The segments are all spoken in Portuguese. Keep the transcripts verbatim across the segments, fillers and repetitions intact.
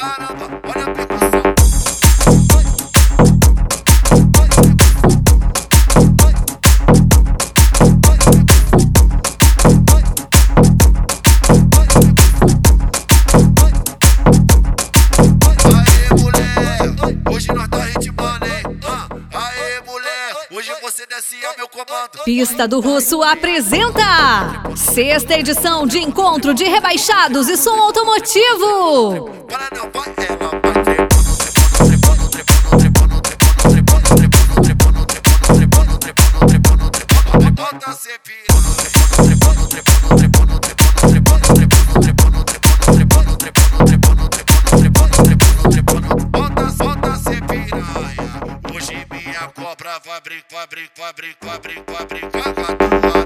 Caramba, olha a percussão. Hoje você desce ao meu comando. Pista do Russo apresenta sexta edição de encontro de rebaixados e som automotivo. Para não vai, ela vai trepando, trepando, trepando, trepando, trepando, trepando, trepando, trepando, trepando, trepando, trepando, bota cê pirando, trepando, trepando, trepando, trepando, trepando, trepando, trepando, trepando, trepando, trepando, trepando, trepando, bota, bota cê piranha. Hoje minha cobra vai brincar, vai brincar, vai brincar, vai brincar, vai brincar com a tua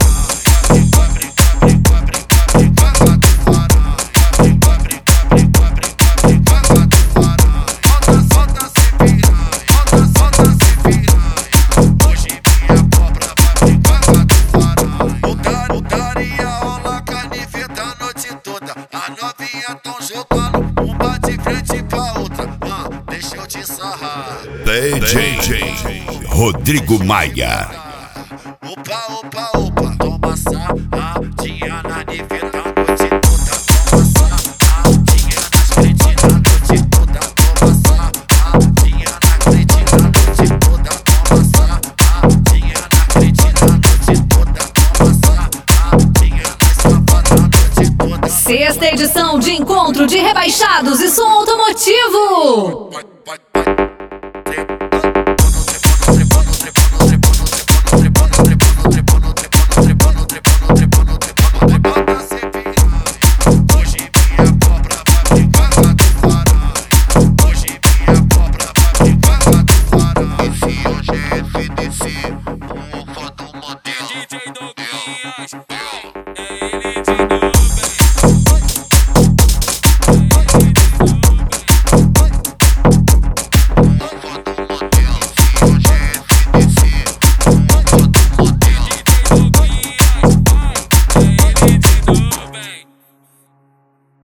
D J Rodrigo Maia. Opa, opa, opa, toma sarradinha na niveta a noite toda. Toma sarradinha nas crentes na noite toda. Toma sarradinha na crente na noite toda. Toma sarradinha na crente na noite toda. Toma sarradinha nas safada a noite toda. Sexta edição de encontro de rebaixados e som automotivo.